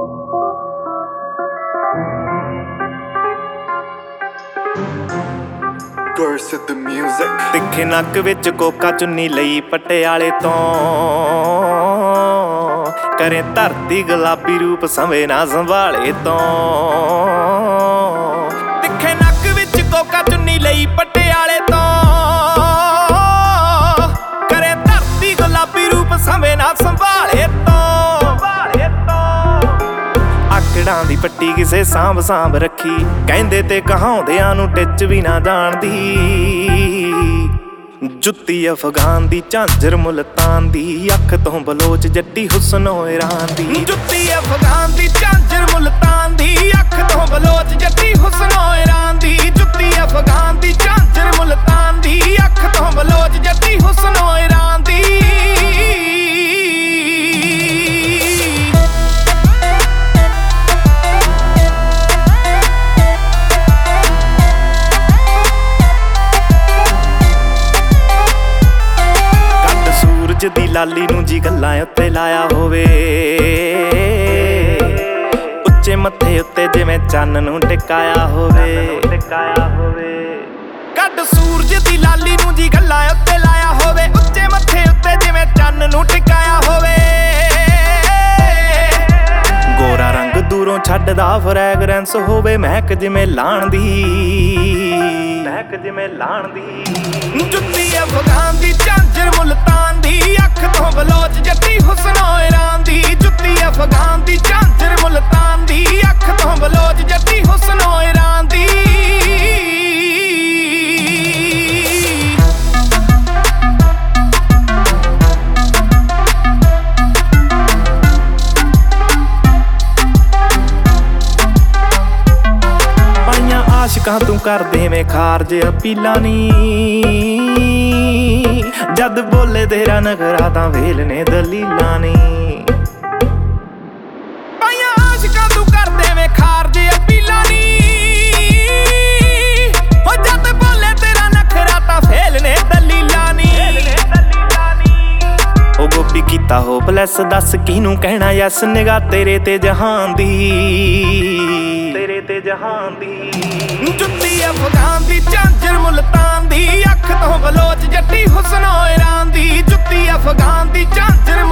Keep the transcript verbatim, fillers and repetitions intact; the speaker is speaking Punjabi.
the music ਤਿੱਖੇ ਨੱਕ ਵਿੱਚ ਕੋਕਾ ਚੁੰਨੀ ਲਈ ਪਟਿਆਲੇ ਤੋਂ ਕਰੇ ਧਰਤੀ ਗੁਲਾਬੀ ਰੂਪ ਸੰਵੇ ਨਾ ਸੰਭਾਲੇ ਤੋਂ ਤਿੱਖੇ ਨੱਕ ਵਿੱਚ ਕੋਕਾ ਚੁੰਨੀ ਲਈ ਪਟਿਆਲੇ ਤੋਂ ਕਰੇ ਧਰਤੀ ਗੁਲਾਬੀ ਰੂਪ ਸੰਵੇ ਨਾ ਸੰਭਾਲੇ ਤੋਂ ਆਕੜਾਂ ਦੀ ਪੱਟੀ ਕਿਸੇ ਸਾਂਭ ਸਾਂਭ ਰੱਖੀ ਕਹਿੰਦੇ ਤੇ ਕਹਾਉਂਦਿਆਂ ਨੂੰ ਟਿੱਚ ਵੀ ਨਾ ਜਾਣਦੀ ਜੁੱਤੀ ਅਫਗਾਨ ਦੀ ਝਾਂਜਰ ਮੁਲਤਾਨ ਦੀ ਅੱਖ ਤੋਂ ਬਲੋਚ ਜੱਟੀ ਹੁਸਨੋ ਇਰਾਨ ਦੀ ਜੁੱਤੀ ਅਫਗਾਨ ਦੀ ਝਾਂਜਰ ਮੁਲਤਾਨ ਦੀ ਅੱਖ ਤੋਂ ਬਲੋਚ ਜੱਟੀ ਹੁਸਨੋ ਇਰਾਨ ਦੀ ਜੁੱਤੀ ਅਫਗਾਨ ਦੀ ਝਾਂਜਰ ਮੁਲਤਾਨ ਦੀ ਅੱਖ ਤੋਂ ਬਲੋਚ ਜੱਟੀ ਹੁਸਨੋ ਇਰਾਨ ਦੀ ਦੀ ਲਾਲੀ ਨੂੰ ਜੀ ਗੱਲਾਂ ਉੱਤੇ ਲਾਇਆ ਹੋਵੇ ਉੱਚੇ ਮੱਥੇ ਉੱਤੇ ਜਿਵੇਂ ਚੰਨ ਨੂੰ ਟਿਕਾਇਆ ਹੋਵੇ ਟਿਕਾਇਆ ਹੋਵੇ ਕੱਢ ਸੂਰਜ ਦੀ ਲਾਲੀ ਨੂੰ ਜੀ ਗੱਲਾਂ ਉੱਤੇ ਲਾਇਆ ਹੋਵੇ ਉੱਚੇ ਮੱਥੇ ਉੱਤੇ ਜਿਵੇਂ ਚੰਨ ਨੂੰ ਟਿਕਾਇਆ ਹੋਵੇ ਗੋਰਾ ਰੰਗ ਦੂਰੋਂ ਛੱਡਦਾ ਫਰੈਗਰੈਂਸ ਹੋਵੇ ਮਹਿਕ ਜਿਵੇਂ ਲਾਣ ਦੀ ਮਹਿਕ ਜਿਵੇਂ ਲਾਣ ਦੀ ਜੁੱਤੀ ਅਫਗਾਨ ਦੀ ਝਾਂਜਰ ਮੁਲਤਾਨ ਦੀ ਅੱਖ ਤੋਂ ਬਲੋਚ ਜੱਟੀ ਹੁਸਨੋ ਇਰਾਨ ਦੀ ਜੁੱਤੀ ਅਫਗਾਨ ਦੀ ਝਾਂਜਰ ਮੁਲਤਾਨ ਦੀ ਅੱਖ ਤੋਂ ਬਲੋਚ ਜੱਟੀ ਹੁਸਨੋ ਇਰਾਨ ਦੀ ਪਾਈਆਂ ਆਸ਼ਕਾਂ ਤੂੰ ਕਰ ਦੇਵੇਂ ਖਾਰਜ ਅਪੀਲਾਂ ਨੀ ਜਦ ਬੋਲੇ ਤੇਰਾ ਨਖਰਾ ਤਾਂ ਵੇਲ ਨੇ ਦਲੀਲਾਂ ਨੀ ਪਾਈਆਂ ਆਸ਼ਕਾਂ ਤੂੰ ਕਰ ਦੇਵੇਂ ਖਾਰਜ ਅਪੀਲਾਂ ਨੀ ਹੋ ਜਦ ਬੋਲੇ ਤੇਰਾ ਨਖਰਾ ਤਾਂ ਵੇਲ ਨੇ ਦਲੀਲਾਂ ਨੀ ਉਹ ਗੋਪੀ ਕੀਤਾ ਹੋ ਬਲੈਸ ਦੱਸ ਕਿਹਨੂੰ ਕਹਿਣਾ ਯਸ ਨਿਗਾਹ ਤੇਰੇ ਤੇ ਜਹਾਨ ਦੀ ਤੇਰੇ ਤੇ ਜਹਾਨ ਦੀ ਜੁੱਤੀ ਅਫਗਾਨ ਦੀ ਝਾਂਜਰ ਮੁਲਤਾਨ ਦੀ ਅੱਖ ਤੋਂ ਬਲੋਚ ਜੱਟੀ ਹੁਸਨੋ ਇਰਾਨ ਦੀ ਜੁੱਤੀ ਅਫਗਾਨ ਦੀ ਝਾਂਜਰ